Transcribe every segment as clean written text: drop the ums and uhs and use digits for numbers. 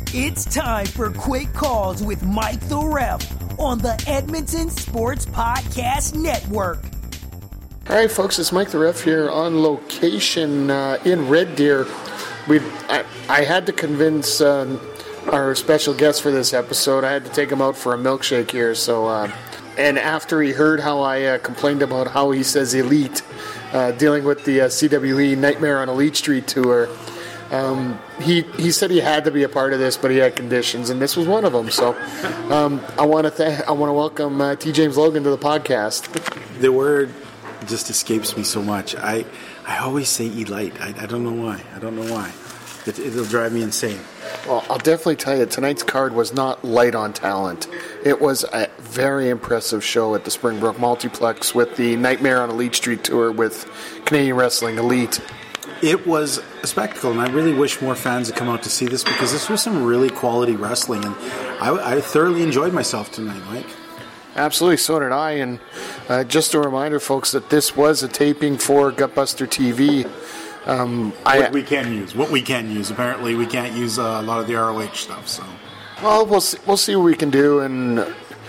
It's time for Quick Calls with Mike the Ref on the Edmonton Sports Podcast Network. All right, folks, it's Mike the Ref here on location in Red Deer. I had to convince our special guest for this episode. I had to take him out for a milkshake here. So, and after he heard how I complained about how he says elite, dealing with the CWE Nightmare on Elite Street tour, he said he had to be a part of this, but he had conditions, and this was one of them. So, I want to welcome T. James Logan to the podcast. The word just escapes me so much. I always say elite. I don't know why. It'll drive me insane. Well, I'll definitely tell you, tonight's card was not light on talent. It was a very impressive show at the Springbrook Multiplex with the Nightmare on Elite Street tour with Canadian Wrestling Elite. It was a spectacle, and I really wish more fans had come out to see this because this was some really quality wrestling, and I thoroughly enjoyed myself tonight, Mike. Absolutely, so did I. And just a reminder, folks, that this was a taping for Gutbuster TV. What we can use. Apparently, we can't use a lot of the ROH stuff. So, well, we'll see what we can do, and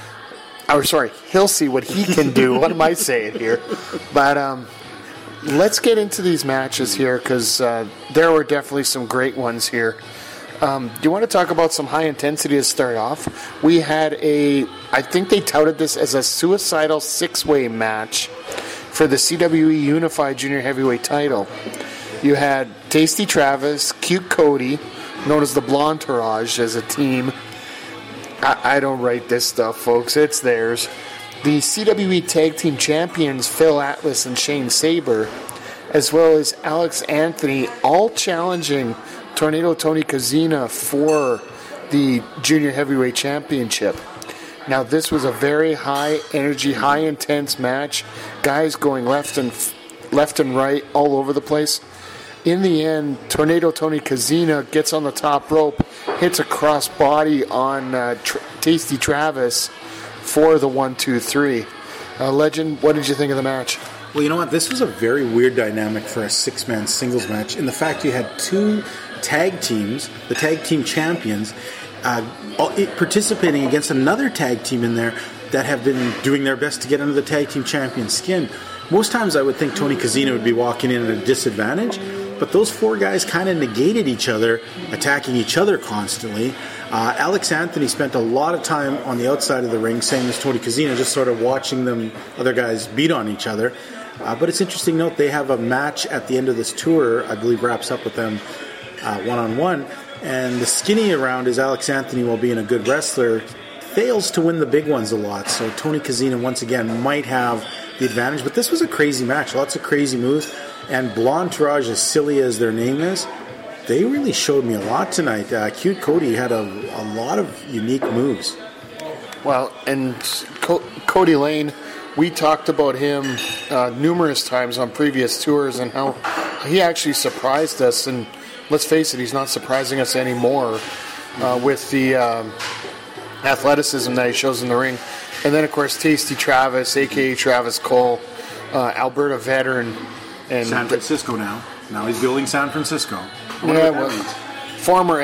he'll see what he can do. What am I saying here? But let's get into these matches here because there were definitely some great ones here. Do you want to talk about some high intensity to start off? We had I think they touted this as a suicidal six-way match for the CWE Unified Junior Heavyweight title. You had Tasty Travis, Cute Cody, known as the Blontourage as a team. I don't write this stuff, folks. It's theirs. The CWE Tag Team Champions, Phil Atlas and Shane Saber, as well as Alex Anthony, all challenging Tornado Tony Kozina for the Junior Heavyweight Championship. Now, this was a very high energy, high intense match. Guys going left and right all over the place. In the end, Tornado Tony Kozina gets on the top rope, hits a cross body on Tasty Travis for the 1-2-3. Legend, what did you think of the match? Well, you know what? This was a very weird dynamic for a six-man singles match. In the fact you had two tag teams, the tag team champions, participating against another tag team in there that have been doing their best to get under the tag team champion's skin. Most times I would think Tony Kozina would be walking in at a disadvantage, but those four guys kind of negated each other, attacking each other constantly. Alex Anthony spent a lot of time on the outside of the ring, same as Tony Kozina, just sort of watching them other guys beat on each other. But it's interesting to note they have a match at the end of this tour, I believe wraps up with them one-on-one, and the skinny around is Alex Anthony, while being a good wrestler, fails to win the big ones a lot. So Tony Kozina, once again, might have the advantage. But this was a crazy match, lots of crazy moves. And Blontourage, as silly as their name is, they really showed me a lot tonight. Cute Cody had a lot of unique moves. Well, and Cody Lane, we talked about him numerous times on previous tours and how he actually surprised us. And let's face it, he's not surprising us anymore with the athleticism that he shows in the ring. And then, of course, Tasty Travis, a.k.a. Travis Cole, Alberta veteran. And San Francisco now. Now he's building San Francisco. Yeah, well, former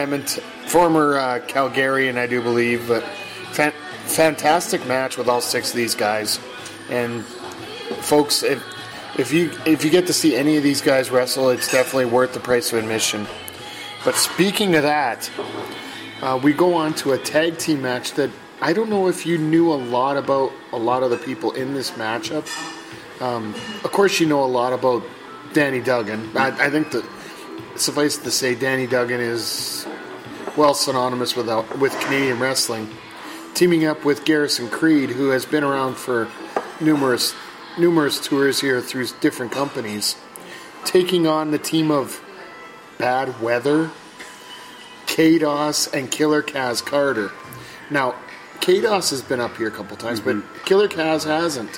Calgarian, I do believe. But fantastic match with all six of these guys. And, folks, if you get to see any of these guys wrestle, it's definitely worth the price of admission. But speaking of that, we go on to a tag team match that I don't know if you knew a lot about a lot of the people in this matchup. Of course, you know a lot about Danny Duggan. I think that suffice to say, Danny Duggan is well synonymous with Canadian wrestling. Teaming up with Garrison Creed, who has been around for numerous tours here through different companies, taking on the team of Bad Weather, K-Dos, and Killer Kaz Carter. Now, K-Dos has been up here a couple times, but Killer Kaz hasn't.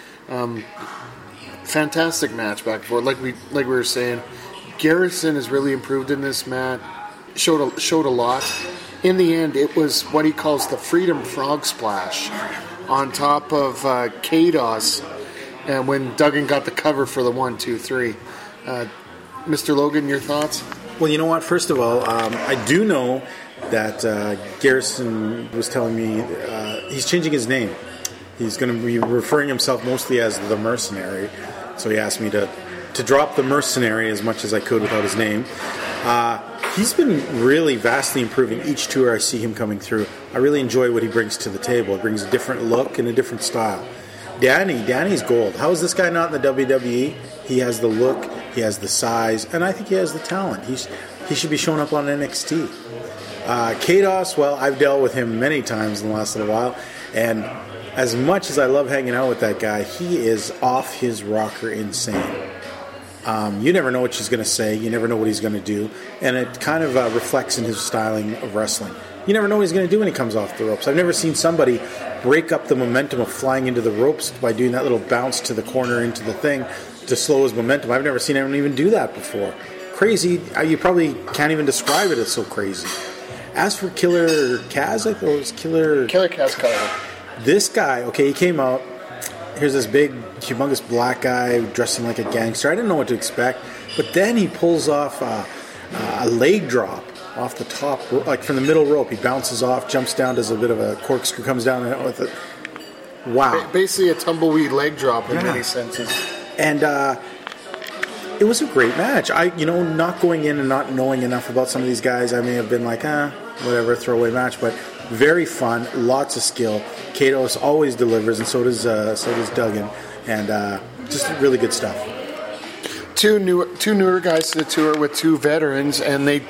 Fantastic match back and forth. Like we were saying, Garrison has really improved in this match. Showed a lot. In the end, it was what he calls the Freedom Frog Splash on top of K-Dos, when Duggan got the cover for the 1-2-3. Mr. Logan, your thoughts? Well, you know what? First of all, I do know that Garrison was telling me he's changing his name. He's going to be referring himself mostly as the Mercenary. So he asked me to drop the Mercenary as much as I could without his name. He's been really vastly improving each tour I see him coming through. I really enjoy what he brings to the table. He brings a different look and a different style. Danny's gold. How is this guy not in the WWE? He has the look, he has the size, and I think he has the talent. He should be showing up on NXT. Kados, well, I've dealt with him many times in the last little while, and as much as I love hanging out with that guy, he is off his rocker insane. You never know what she's going to say. You never know what he's going to do. And it kind of reflects in his styling of wrestling. You never know what he's going to do when he comes off the ropes. I've never seen somebody break up the momentum of flying into the ropes by doing that little bounce to the corner into the thing to slow his momentum. I've never seen anyone even do that before. Crazy. You probably can't even describe it as so crazy. As for Killer Kaz, I thought it was Killer Kaz Carter. This guy, okay, he came out. Here's this big, humongous black guy dressing like a gangster. I didn't know what to expect. But then he pulls off a leg drop off the top, like from the middle rope. He bounces off, jumps down, does a bit of a corkscrew, comes down with it. Wow. Basically a tumbleweed leg drop in many senses. And it was a great match. Not going in and not knowing enough about some of these guys, I may have been like, whatever, throwaway match. But very fun, lots of skill. Kados always delivers, and so does Duggan, and just really good stuff. Two newer guys to the tour with two veterans, and they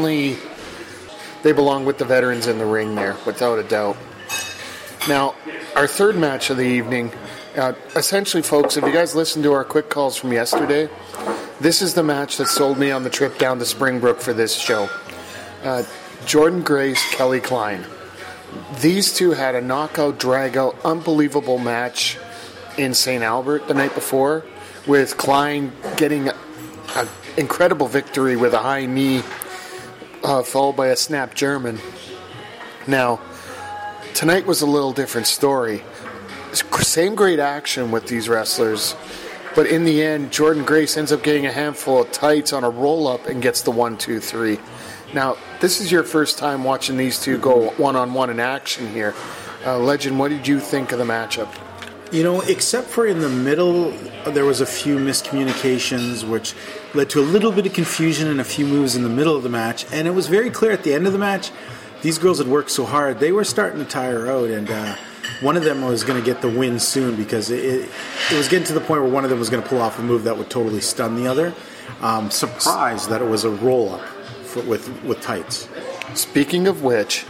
belong with the veterans in the ring there, without a doubt. Now, our third match of the evening, essentially, folks, if you guys listened to our quick calls from yesterday, this is the match that sold me on the trip down to Springbrook for this show. Jordynne Grace, Kelly Klein. These two had a knockout, drag-out, unbelievable match in St. Albert the night before, with Klein getting an incredible victory with a high knee, followed by a snap German. Now, tonight was a little different story. Same great action with these wrestlers, but in the end, Jordynne Grace ends up getting a handful of tights on a roll-up and gets the 1-2-3. Now, this is your first time watching these two go one-on-one in action here. Legend, what did you think of the matchup? Except for in the middle, there was a few miscommunications, which led to a little bit of confusion and a few moves in the middle of the match. And it was very clear at the end of the match, these girls had worked so hard, they were starting to tire out. And one of them was going to get the win soon because it was getting to the point where one of them was going to pull off a move that would totally stun the other. Surprised that it was a roll-up with tights. Speaking of which,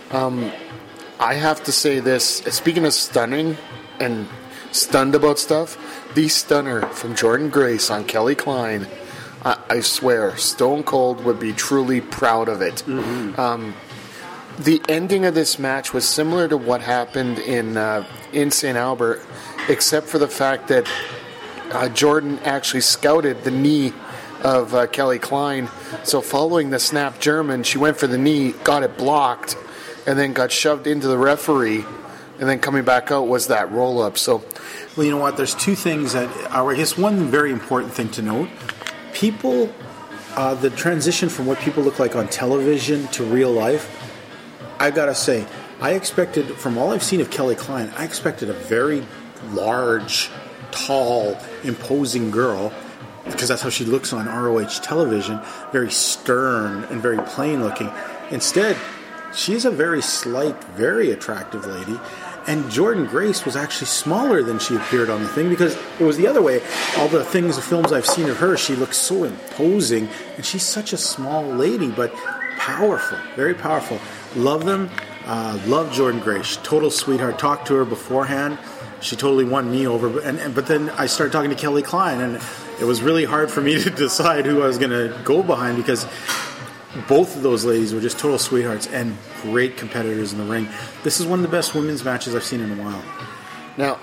I have to say this. Speaking of stunning and stunned about stuff, the stunner from Jordynne Grace on Kelly Klein, I swear, Stone Cold would be truly proud of it. Mm-hmm. The ending of this match was similar to what happened in St. Albert, except for the fact that Jordynne actually scouted the knee of Kelly Klein. So following the snap German, she went for the knee, got it blocked, and then got shoved into the referee, and then coming back out was that roll-up. So, well, you know what? There's two things that are, I guess, one very important thing to note. People, the transition from what people look like on television to real life, I gotta say, I expected, from all I've seen of Kelly Klein, I expected a very large, tall, imposing girl, because that's how she looks on ROH television, very stern and very plain looking. Instead, she's a very slight, very attractive lady, and Jordynne Grace was actually smaller than she appeared on the thing, because it was the other way. All the films I've seen of her, she looks so imposing, and she's such a small lady, but powerful, very powerful. Love them. Love Jordynne Grace. Total sweetheart. Talked to her beforehand. She totally won me over. But then I started talking to Kelly Klein, and it was really hard for me to decide who I was going to go behind, because both of those ladies were just total sweethearts and great competitors in the ring. This is one of the best women's matches I've seen in a while. Now,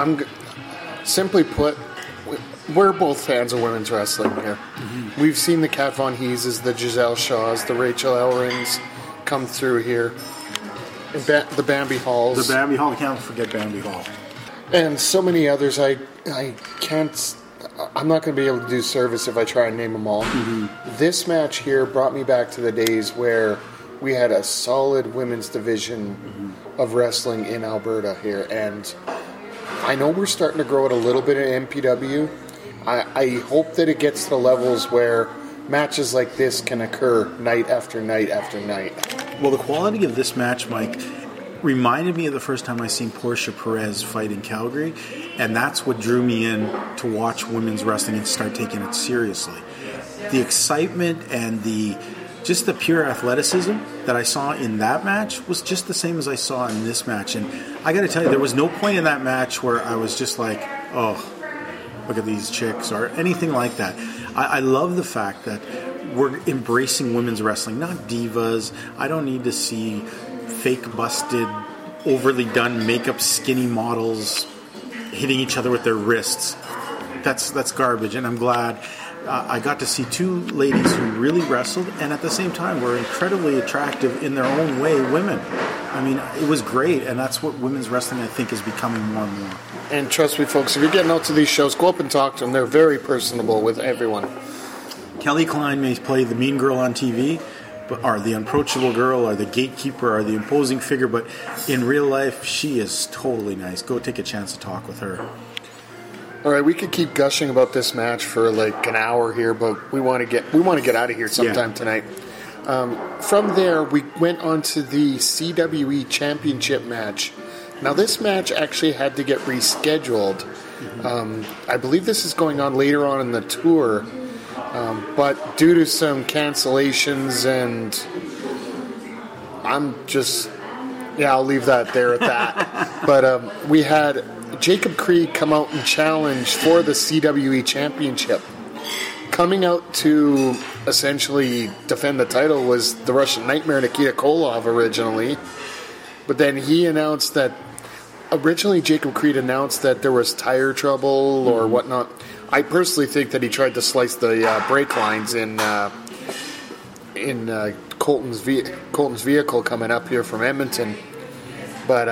simply put, we're both fans of women's wrestling here. Mm-hmm. We've seen the Kat Von Heeses, the Giselle Shaws, the Rachel Ellrings come through here. The Bambi Halls. The Bambi Hall. I can't forget Bambi Hall. And so many others. I can't I'm not going to be able to do service if I try and name them all. This match here brought me back to the days where we had a solid women's division of wrestling in Alberta here, and I know we're starting to grow it a little bit in MPW. I hope that it gets to the levels where matches like this can occur night after night after night. Well, the quality of this match, Mike, reminded me of the first time I seen Portia Perez fight in Calgary, and that's what drew me in to watch women's wrestling and start taking it seriously. The excitement and the pure athleticism that I saw in that match was just the same as I saw in this match. And I got to tell you, there was no point in that match where I was just like, oh, look at these chicks, or anything like that. I love the fact that we're embracing women's wrestling, not divas. I don't need to see fake busted, overly done makeup skinny models hitting each other with their wrists. That's garbage, and I'm glad I got to see two ladies who really wrestled and at the same time were incredibly attractive in their own way women. I mean, it was great, and that's what women's wrestling, I think, is becoming more and more. And trust me, folks, if you're getting out to these shows, go up and talk to them. They're very personable with everyone. Kelly Klein may play the mean girl on TV, or the unapproachable girl, or the gatekeeper, or the imposing figure, but in real life, she is totally nice. Go take a chance to talk with her. All right, we could keep gushing about this match for like an hour here, but we want to get out of here sometime tonight. From there, we went on to the CWE Championship match. Now, this match actually had to get rescheduled. I believe this is going on later on in the tour, but due to some cancellations and I'll leave that there at that. But we had Jacob Creed come out and challenge for the CWE Championship. Coming out to essentially defend the title was the Russian Nightmare Nikita Koloff originally. But then he announced that Jacob Creed announced that there was tire trouble or whatnot. I personally think that he tried to slice the brake lines in Colton's vehicle coming up here from Edmonton. But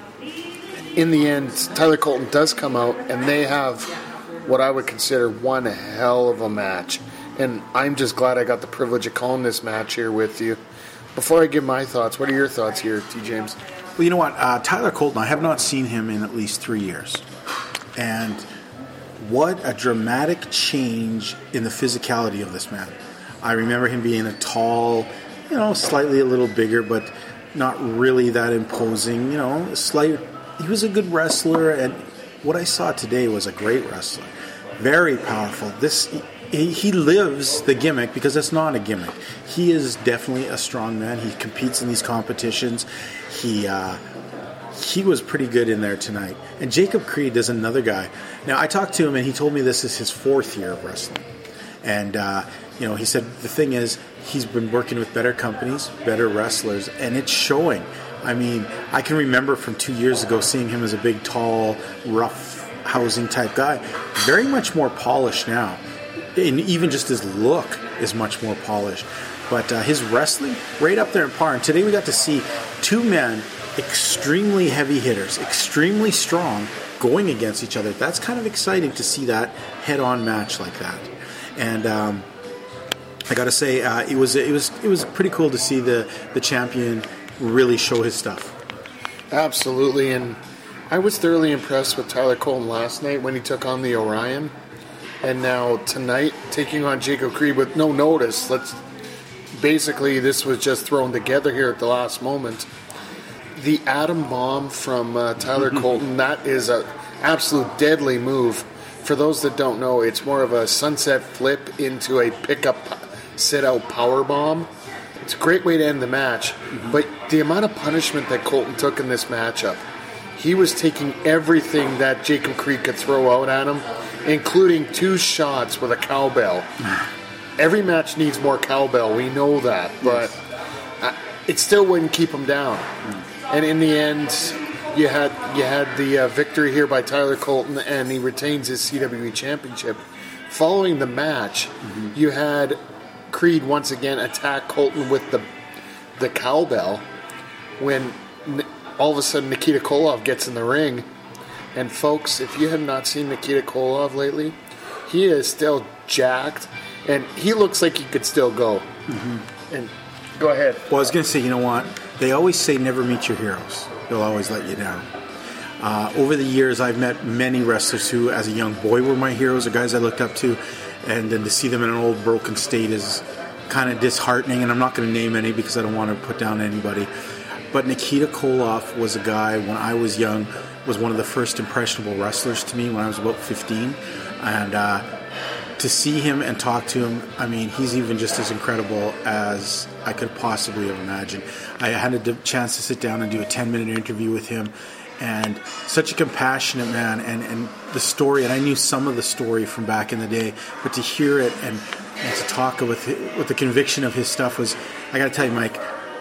in the end, Tyler Colton does come out, and they have what I would consider one hell of a match. And I'm just glad I got the privilege of calling this match here with you. Before I give my thoughts, what are your thoughts here, T. James? Well, you know what? Tyler Colton, I have not seen him in at least 3 years. And what a dramatic change in the physicality of this man. I remember him being a tall, slightly a little bigger, but not really that imposing, he was a good wrestler, and what I saw today was a great wrestler. Very powerful. He lives the gimmick because it's not a gimmick. He is definitely a strong man. He competes in these competitions. He was pretty good in there tonight. And Jacob Creed is another guy. Now, I talked to him, and he told me this is his 4th year of wrestling. And, he said the thing is, he's been working with better companies, better wrestlers, and it's showing. I mean, I can remember from 2 years ago seeing him as a big, tall, rough housing type guy. Very much more polished now. And even just his look is much more polished. But his wrestling, right up there in par. And today we got to see two men, extremely heavy hitters, extremely strong, going against each other. That's kind of exciting to see that head-on match like that. And I got to say, it was pretty cool to see the champion really show his stuff. Absolutely, and I was thoroughly impressed with Tyler Colton last night when he took on the Orion, and now tonight taking on Jacob Creed with no notice. This was just thrown together here at the last moment. The Atom Bomb from Tyler Colton, that is an absolute deadly move. For those that don't know, it's more of a sunset flip into a pickup sit-out power bomb. It's a great way to end the match, but the amount of punishment that Colton took in this matchup, he was taking everything that Jacob Creed could throw out at him, including 2 shots with a cowbell. Every match needs more cowbell, we know that, but it still wouldn't keep him down. And in the end, you had the victory here by Tyler Colton, and he retains his CWE Championship. Following the match, you had Creed once again attack Colton with the cowbell when all of a sudden Nikita Koloff gets in the ring. And folks, if you have not seen Nikita Koloff lately, he is still jacked, and he looks like he could still go. Mm-hmm. And go ahead. Well, I was going to say, you know what? They always say never meet your heroes. They'll always let you down. Over the years, I've met many wrestlers who, as a young boy, were my heroes, or guys I looked up to, and then to see them in an old broken state is kind of disheartening, and I'm not going to name any because I don't want to put down anybody. But Nikita Koloff was a guy, when I was young, was one of the first impressionable wrestlers to me when I was about 15. And to see him and talk to him, I mean, he's even just as incredible as I could possibly have imagined. I had a chance to sit down and do a 10-minute interview with him, and such a compassionate man, and the story, and I knew some of the story from back in the day, but to hear it and to talk with the conviction of his stuff was, I got to tell you, Mike,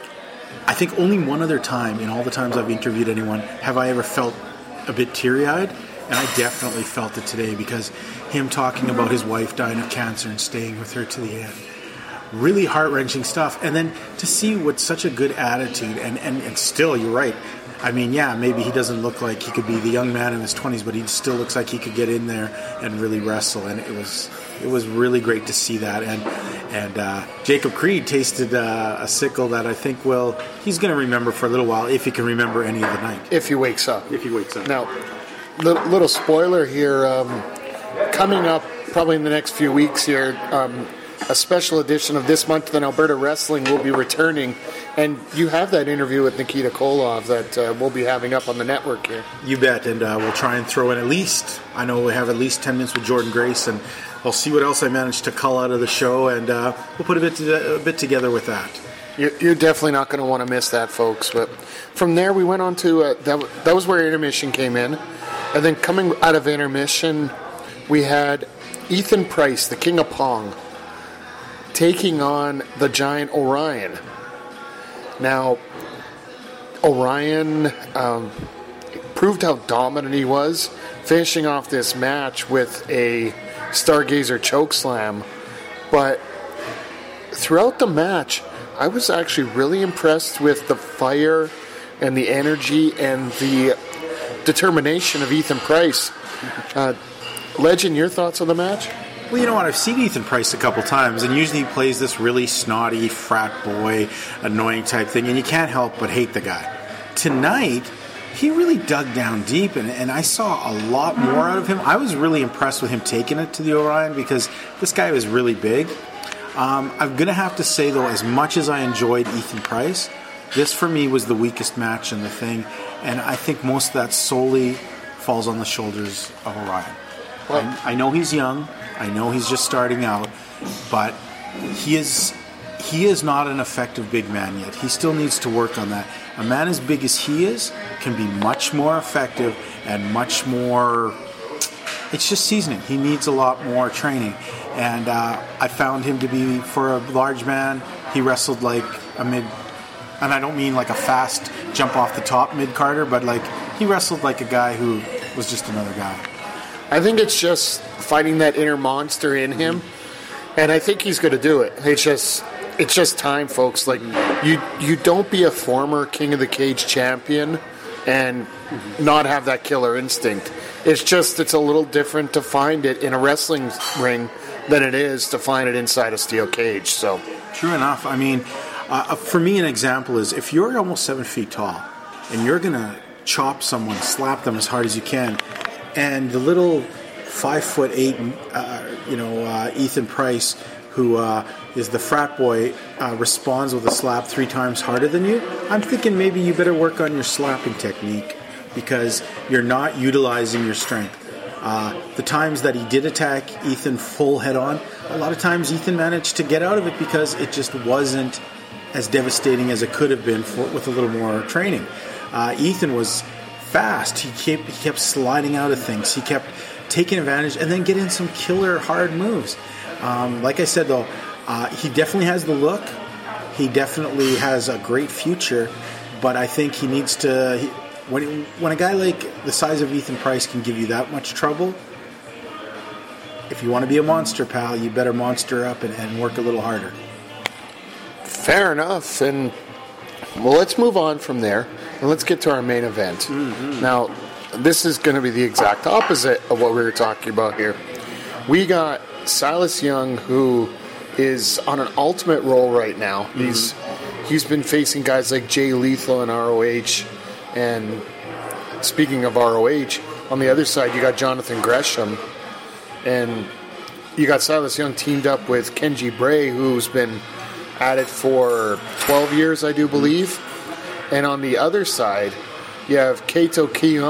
I think only one other time in all the times I've interviewed anyone have I ever felt a bit teary-eyed, and I definitely felt it today, because him talking about his wife dying of cancer and staying with her to the end, really heart-wrenching stuff. And then to see with such a good attitude, and still, you're right, I mean, yeah, maybe he doesn't look like he could be the young man in his 20s, but he still looks like he could get in there and really wrestle, and it was really great to see that. And Jacob Creed tasted a sickle that I think he's going to remember for a little while, if he can remember any of the night. If he wakes up. Now, little spoiler here, coming up probably in the next few weeks here, a special edition of This Month in Alberta Wrestling will be returning, and you have that interview with Nikita Koloff that we'll be having up on the network here. You bet, and we'll try and throw in I know we have at least 10 minutes with Jordan Grace, and I'll see what else I managed to cull out of the show, and we'll put a bit together with that. You're definitely not going to want to miss that, folks. But from there, we went on to that was where intermission came in, and then coming out of intermission, we had Ethan Price, the King of Pong, taking on the Giant Orion. Now, Orion proved how dominant he was, finishing off this match with a Stargazer chokeslam. But throughout the match, I was actually really impressed with the fire and the energy and the determination of Ethan Price. Legend, your thoughts on the match? Well, you know what? I've seen Ethan Price a couple times, and usually he plays this really snotty, frat boy, annoying type thing, and you can't help but hate the guy. Tonight, he really dug down deep, and I saw a lot more out of him. I was really impressed with him taking it to the Orion, because this guy was really big. I'm going to have to say, though, as much as I enjoyed Ethan Price, this for me was the weakest match in the thing, and I think most of that solely falls on the shoulders of Orion. Well, I know he's young. I know he's just starting out, but he is not an effective big man yet. He still needs to work on that. A man as big as he is can be much more effective and much more... It's just seasoning. He needs a lot more training. And I found him to be, for a large man, he wrestled like a mid... And I don't mean like a fast jump off the top mid-carder, but like he wrestled like a guy who was just another guy. I think it's just finding that inner monster in him, and I think he's going to do it. It's just time, folks. Like you don't be a former King of the Cage champion and not have that killer instinct. It's a little different to find it in a wrestling ring than it is to find it inside a steel cage. So true enough. I mean, for me, an example is if you're almost 7 feet tall and you're going to chop someone, slap them as hard as you can, and the little 5'8", Ethan Price, who is the frat boy, responds with a slap 3 times harder than you, I'm thinking maybe you better work on your slapping technique, because you're not utilizing your strength. The times that he did attack Ethan full head on, a lot of times Ethan managed to get out of it because it just wasn't as devastating as it could have been with a little more training. Ethan was fast. He kept sliding out of things. He kept taking advantage and then getting some killer hard moves. Like I said, though, he definitely has the look. He definitely has a great future, but I think he needs to... When a guy like the size of Ethan Price can give you that much trouble, if you want to be a monster, pal, you better monster up and work a little harder. Fair enough. And well, let's move on from there and let's get to our main event. Mm-hmm. Now, this is going to be the exact opposite of what we were talking about here. We got Silas Young, who is on an ultimate roll right now. He's been facing guys like Jay Lethal in ROH, and speaking of ROH, on the other side you got Jonathan Gresham, and you got Silas Young teamed up with Kenji Bray, who's been at it for 12 years, I do believe. And on the other side, you have Kaito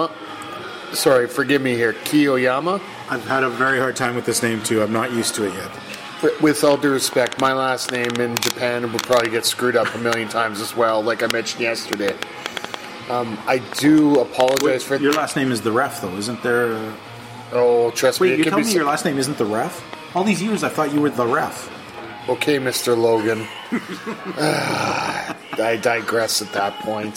Kiyoyama. I've had a very hard time with this name too. I'm not used to it yet. With all due respect, my last name in Japan will probably get screwed up a million times as well, like I mentioned yesterday. I do apologize for... Your last name is the Ref, though, isn't there? Oh, trust me. Wait, you tell me your last name isn't the Ref? All these years I thought you were the Ref. Okay, Mr. Logan. I digress at that point.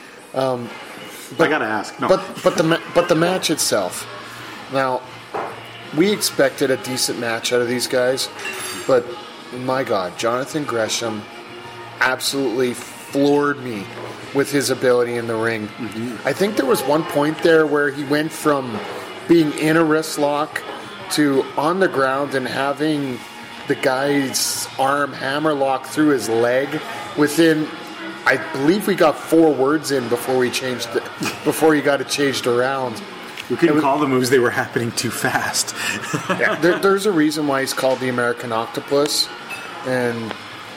I gotta ask. No. But the match itself. Now, we expected a decent match out of these guys, but my God, Jonathan Gresham absolutely floored me with his ability in the ring. I think there was one point there where he went from being in a wrist lock to on the ground and having the guy's arm hammerlock through his leg within, I believe we got 4 words in before he got it changed around. We couldn't call the moves, they were happening too fast. Yeah, there's a reason why he's called the American Octopus, and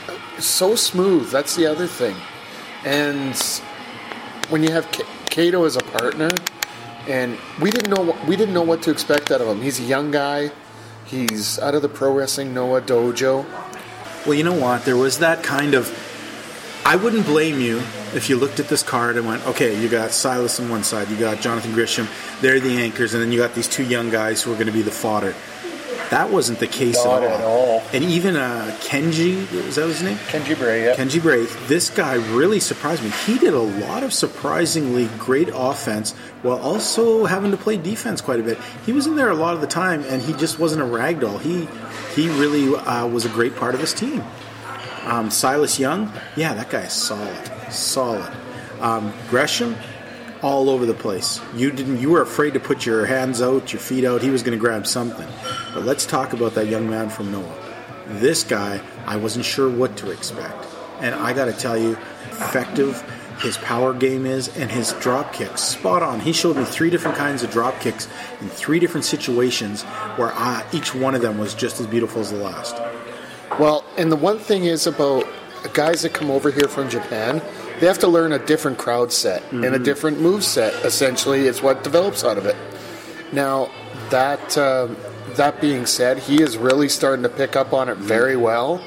so smooth. That's the other thing. And when you have Kaito as a partner, and we didn't know what to expect out of him. He's a young guy. He's out of the Pro Wrestling Noah dojo. Well, you know what? There was that kind of... I wouldn't blame you if you looked at this card and went, okay, you got Silas on one side, you got Jonathan Gresham, they're the anchors, and then you got these 2 young guys who are going to be the fodder. That wasn't the case Not at all. And even Kenji, is that his name? Kenji Bray, yeah. Kenji Bray, this guy really surprised me. He did a lot of surprisingly great offense while also having to play defense quite a bit. He was in there a lot of the time, and he just wasn't a ragdoll. He really was a great part of this team. Silas Young, yeah, that guy is solid. Gresham, all over the place. You were afraid to put your hands out, your feet out. He was going to grab something. But let's talk about that young man from Noah. This guy, I wasn't sure what to expect. And I got to tell you, effective his power game is, and his drop kicks, spot on. He showed me 3 different kinds of drop kicks in 3 different situations where each one of them was just as beautiful as the last. Well, and the one thing is about guys that come over here from Japan, they have to learn a different crowd set and a different move set, essentially, is what develops out of it. Now, that being said, he is really starting to pick up on it very well.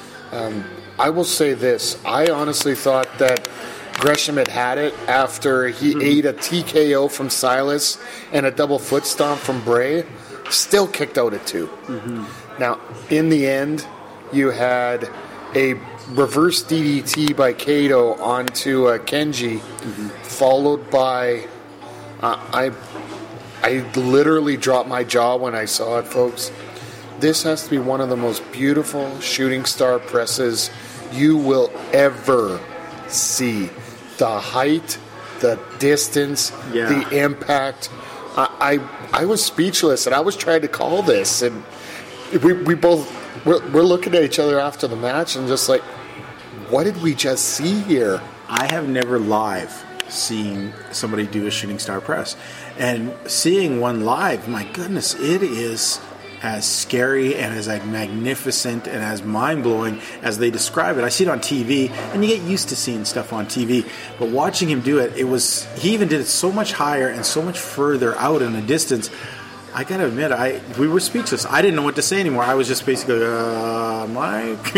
I will say this. I honestly thought that Gresham had it after he ate a TKO from Silas and a double foot stomp from Bray. Still kicked out at 2. Now, in the end, you had a reverse DDT by Kaito onto Kenji, followed by... I literally dropped my jaw when I saw it, folks. This has to be one of the most beautiful shooting star presses you will ever see. The height, the distance, the impact. I was speechless, and I was trying to call this, and we both... We're looking at each other after the match and just like, what did we just see here? I have never live seen somebody do a shooting star press. And seeing one live, my goodness, it is as scary and as magnificent and as mind-blowing as they describe it. I see it on TV, and you get used to seeing stuff on TV. But watching him do it, he even did it so much higher and so much further out in the distance. I gotta admit, we were speechless. I didn't know what to say anymore. I was just basically, Mike.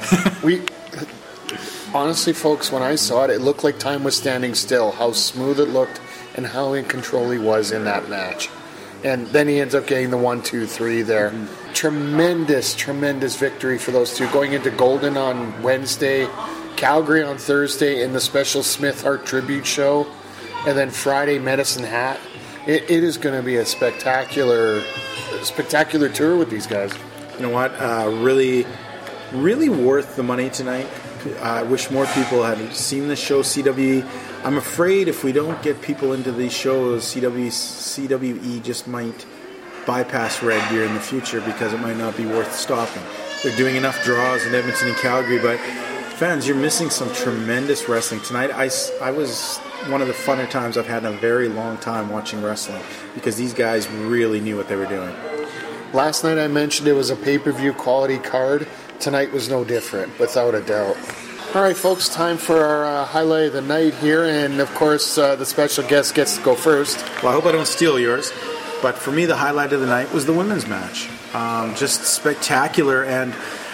Honestly, folks, when I saw it, it looked like time was standing still. How smooth it looked, and how in control he was in that match. And then he ends up getting the 1-2-3 there. Tremendous victory for those two. Going into Golden on Wednesday, Calgary on Thursday in the special Smith Hart tribute show, and then Friday Medicine Hat. It is going to be a spectacular tour with these guys. You know what? Really, really worth the money tonight. I wish more people had seen the show, CWE. I'm afraid if we don't get people into these shows, CWE just might bypass Red Deer in the future because it might not be worth stopping. They're doing enough draws in Edmonton and Calgary, but fans, you're missing some tremendous wrestling tonight. I was one of the funner times I've had in a very long time watching wrestling because these guys really knew what they were doing. Last night I mentioned it was a pay-per-view quality card. Tonight was no different, without a doubt. All right, folks, time for our highlight of the night here, and of course the special guest gets to go first. Well, I hope I don't steal yours, but for me the highlight of the night was the women's match. Just spectacular, and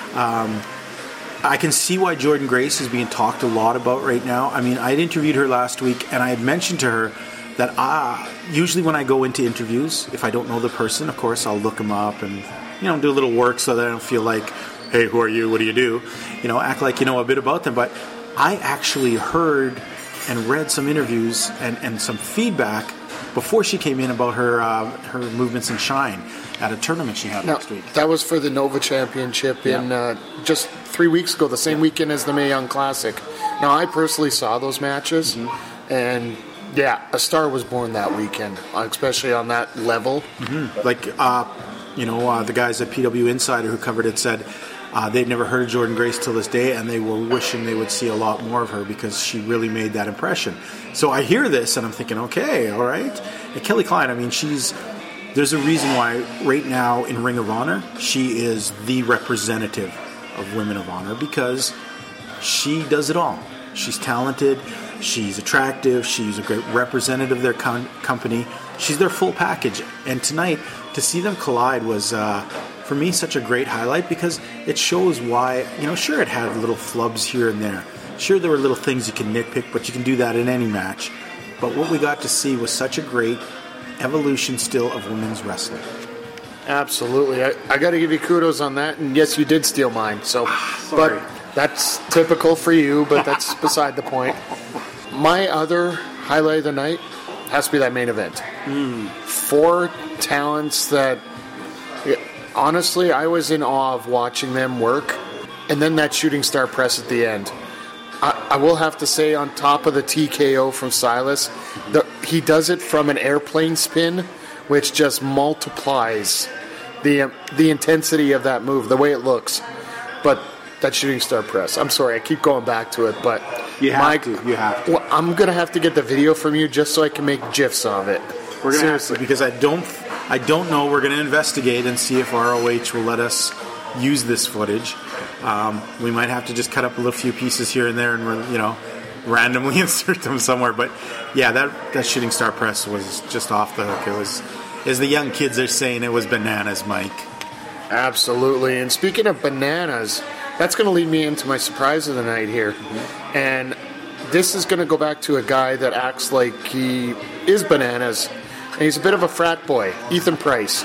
I can see why Jordynne Grace is being talked a lot about right now. I mean, I had interviewed her last week, and I had mentioned to her that usually when I go into interviews, if I don't know the person, of course, I'll look them up and do a little work so that I don't feel like, hey, who are you? What do you do? Act like you know a bit about them. But I actually heard and read some interviews and some feedback before she came in about her movements in Shine at a tournament she had last week. That was for the Nova Championship in just 3 weeks ago, the same weekend as the Mae Young Classic. Now, I personally saw those matches, and yeah, a star was born that weekend, especially on that level. Mm-hmm. Like, the guys at PW Insider who covered it said they'd never heard of Jordynne Grace till this day, and they were wishing they would see a lot more of her because she really made that impression. So I hear this, and I'm thinking, okay, all right. And Kelly Klein, I mean, there's a reason why right now in Ring of Honor, she is the representative of Women of Honor because she does it all. She's talented, she's attractive, she's a great representative of their company. She's their full package. And tonight, to see them collide was, for me, such a great highlight because it shows why, sure, it had little flubs here and there. Sure, there were little things you can nitpick, but you can do that in any match. But what we got to see was such a great evolution still of women's wrestling. Absolutely. I got to give you kudos on that. And yes, you did steal mine. So, sorry. But that's typical for you, but that's beside the point. My other highlight of the night has to be that main event. 4 talents that, honestly, I was in awe of watching them work. And then that shooting star press at the end. I will have to say, on top of the TKO from Silas, he does it from an airplane spin, which just multiplies the intensity of that move, the way it looks. But that shooting star press, I'm sorry, I keep going back to it, but you have to. Well, I'm going to have to get the video from you just so I can make GIFs of it. We're going to have to, because I don't know. We're going to investigate and see if ROH will let us use this footage. We might have to just cut up a little few pieces here and there and randomly insert them somewhere. But yeah, that shooting star press was just off the hook. It was, as the young kids are saying, it was bananas, Mike. Absolutely. And speaking of bananas, that's going to lead me into my surprise of the night here. Mm-hmm. And this is going to go back to a guy that acts like he is bananas. And he's a bit of a frat boy, Ethan Price.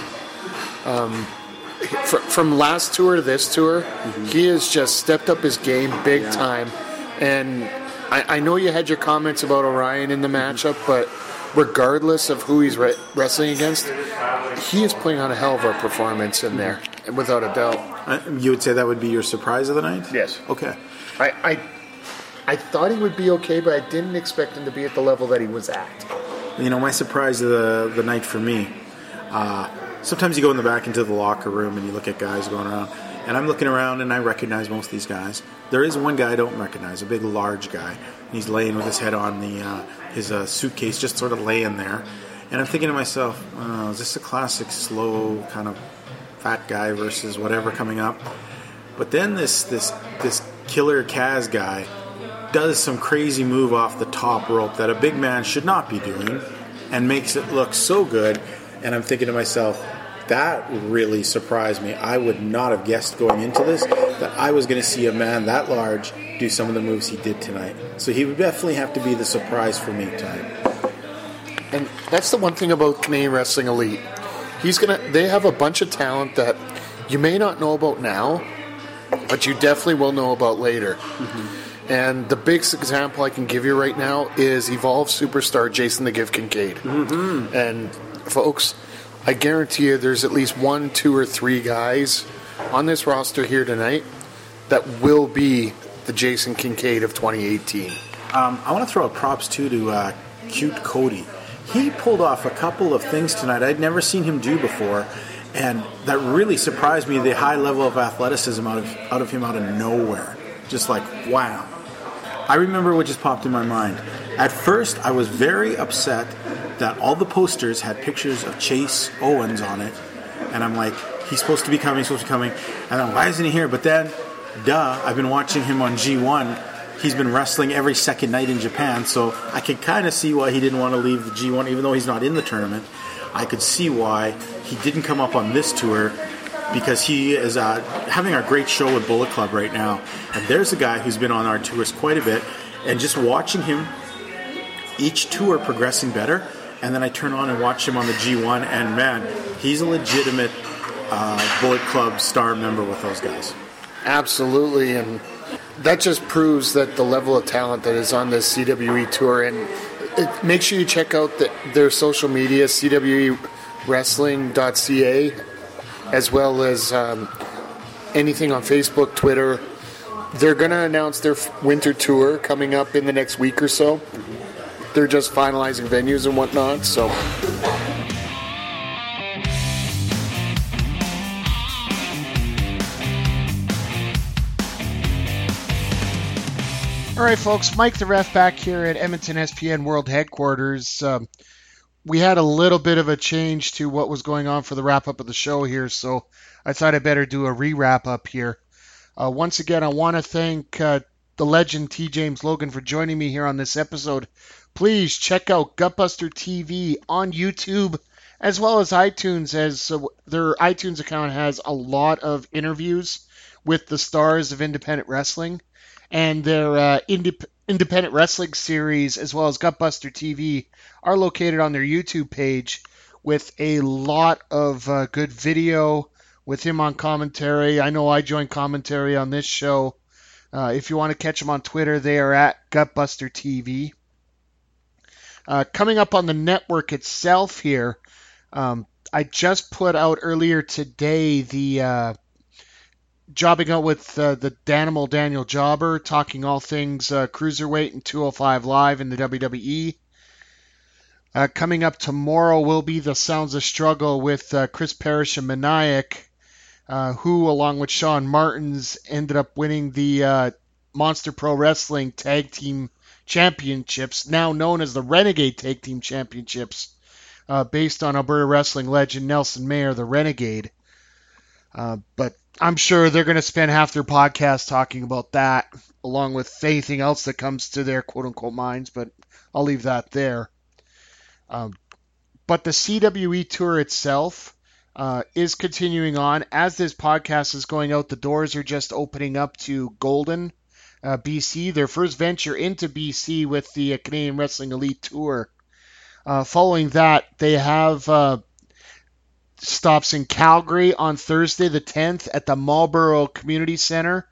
From last tour to this tour, he has just stepped up his game big time. And I know you had your comments about Orion in the matchup, but regardless of who he's wrestling against, he is putting on a hell of a performance in there, without a doubt. You would say that would be your surprise of the night? Yes. Okay. I thought he would be okay, but I didn't expect him to be at the level that he was at. My surprise of the night for me, sometimes you go in the back into the locker room and you look at guys going around, and I'm looking around and I recognize most of these guys. There is one guy I don't recognize, a big, large guy. He's laying with his head on his suitcase, just sort of laying there. And I'm thinking to myself, is this a classic slow kind of fat guy versus whatever coming up? But then this killer Kaz guy does some crazy move off the top rope that a big man should not be doing and makes it look so good. And I'm thinking to myself, that really surprised me. I would not have guessed going into this that I was going to see a man that large do some of the moves he did tonight. So he would definitely have to be the surprise for me tonight. And that's the one thing about Canadian Wrestling Elite. They have a bunch of talent that you may not know about now, but you definitely will know about later. Mm-hmm. And the biggest example I can give you right now is Evolve superstar Jason the Give Kincaid. Mm-hmm. And folks, I guarantee you there's at least 1, 2, or 3 guys on this roster here tonight that will be the Jason Kincaid of 2018. I want to throw out props too to Cute Cody. he pulled off a couple of things tonight I'd never seen him do before, and that really surprised me, the high level of athleticism out of him out of nowhere. Just like, wow. I remember what just popped in my mind. At first, I was very upset that all the posters had pictures of Chase Owens on it, and I'm like, he's supposed to be coming, and then why isn't he here? But then, I've been watching him on G1. He's been wrestling every second night in Japan, so I could kind of see why he didn't want to leave the G1, even though he's not in the tournament. I could see why he didn't come up on this tour, because he is having a great show with Bullet Club right now. And there's a guy who's been on our tours quite a bit, and just watching him, each tour progressing better, and then I turn on and watch him on the G1, and man, he's a legitimate Bullet Club star member with those guys. Absolutely, and that just proves that the level of talent that is on this CWE tour. And make sure you check out their social media, cwewrestling.ca, as well as anything on Facebook, Twitter. They're going to announce their winter tour coming up in the next week or so. They're just finalizing venues and whatnot, so... All right, folks, Mike the Ref back here at Edmonton SPN World Headquarters. We had a little bit of a change to what was going on for the wrap-up of the show here, so I thought I'd better do a re-wrap-up here. Once again, I want to thank the legend T. James Logan for joining me here on this episode. Please check out Gutbuster TV on YouTube as well as iTunes, as their iTunes account has a lot of interviews with the stars of independent wrestling. And their independent wrestling series, as well as Gutbuster TV, are located on their YouTube page with a lot of good video with him on commentary. I know I joined commentary on this show. If you want to catch them on Twitter, they are at Gutbuster TV. Coming up on the network itself here, I just put out earlier today the... jobbing out with the Danimal Daniel Jobber, talking all things Cruiserweight and 205 Live in the WWE. Coming up tomorrow will be the Sounds of Struggle with Chris Parrish and Maniac, who, along with Sean Martins, ended up winning the Monster Pro Wrestling Tag Team Championships, now known as the Renegade Tag Team Championships, based on Alberta wrestling legend Nelson Mayer, the Renegade. But I'm sure they're going to spend half their podcast talking about that, along with anything else that comes to their quote-unquote minds, but I'll leave that there. But the CWE tour itself is continuing on. As this podcast is going out, the doors are just opening up to Golden, BC, their first venture into BC with the Canadian Wrestling Elite Tour. Following that, they have... stops in Calgary on Thursday the 10th at the Marlborough Community Center.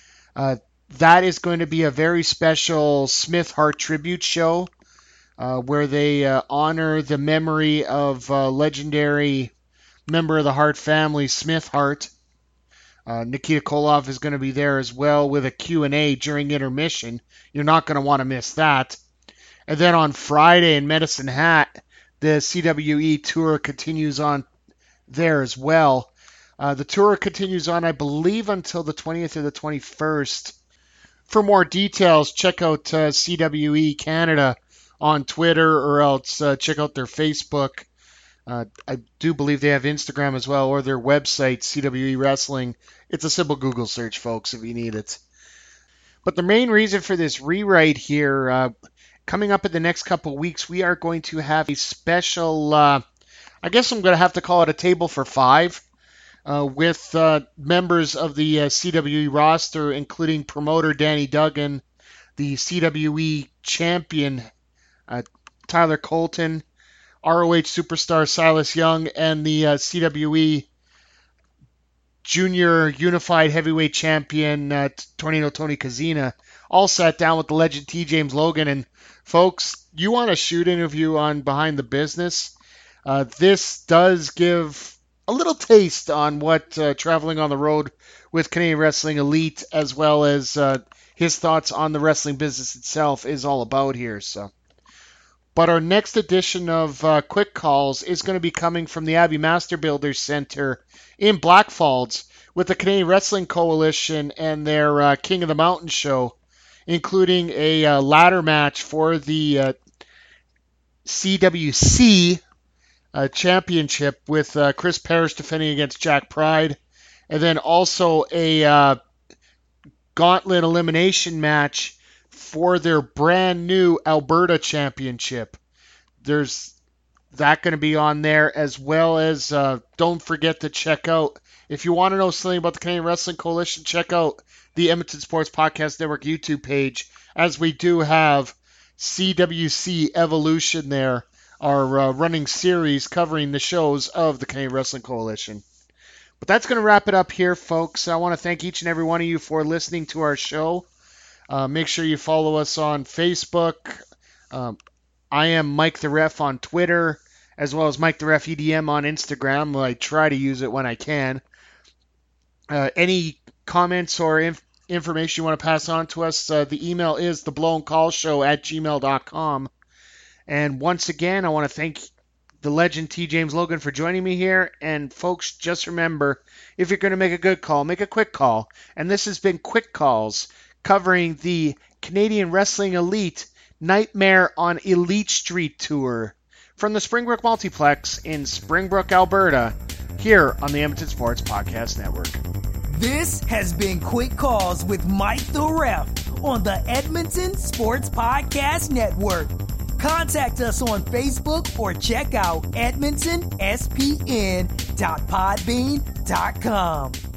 That is going to be a very special Smith Hart tribute show where they honor the memory of legendary member of the Hart family, Smith Hart. Nikita Koloff is going to be there as well with a Q&A during intermission. You're not going to want to miss that. And then on Friday in Medicine Hat, the CWE tour continues on there as well. The tour continues on, I believe, until the 20th or the 21st. For more details, check out CWE Canada on Twitter, or else check out their Facebook. I do believe they have Instagram as well, or their website, CWE Wrestling. It's a simple Google search, folks, if you need it. But the main reason for this rewrite here, coming up in the next couple weeks, we are going to have a special... I guess I'm going to have to call it a table for five, with members of the CWE roster, including promoter Danny Duggan, the CWE champion Tyler Colton, ROH superstar Silas Young, and the CWE junior unified heavyweight champion Tornado Tony Kazina, all sat down with the legend T. James Logan. And folks, you want a shoot interview on Behind the Business? This does give a little taste on what traveling on the road with Canadian Wrestling Elite, as well as his thoughts on the wrestling business itself, is all about here. So, But our next edition of Quick Calls is going to be coming from the Abbey Master Builders Center in Blackfalds with the Canadian Wrestling Coalition and their King of the Mountain show, including a ladder match for the CWC championship with Chris Parrish defending against Jack Pride, and then also a gauntlet elimination match for their brand new Alberta Championship. There's that going to be on there, as well as don't forget to check out, if you want to know something about the Canadian Wrestling Coalition, check out the Edmonton Sports Podcast Network YouTube page, as we do have CWC Evolution there, our running series covering the shows of the Canadian Wrestling Coalition. But that's going to wrap it up here, folks. I want to thank each and every one of you for listening to our show. Make sure you follow us on Facebook. I am Mike the Ref on Twitter, as well as Mike the Ref EDM on Instagram. I try to use it when I can. Any comments or information you want to pass on to us, the email is theblowoncallshow@gmail.com. And once again, I want to thank the legend T. James Logan for joining me here. And folks, just remember, if you're going to make a good call, make a quick call. And this has been Quick Calls, covering the Canadian Wrestling Elite Nightmare on Elite Street Tour from the Springbrook Multiplex in Springbrook, Alberta, here on the Edmonton Sports Podcast Network. This has been Quick Calls with Mike the Ref on the Edmonton Sports Podcast Network. Contact us on Facebook or check out edmontonspn.podbean.com.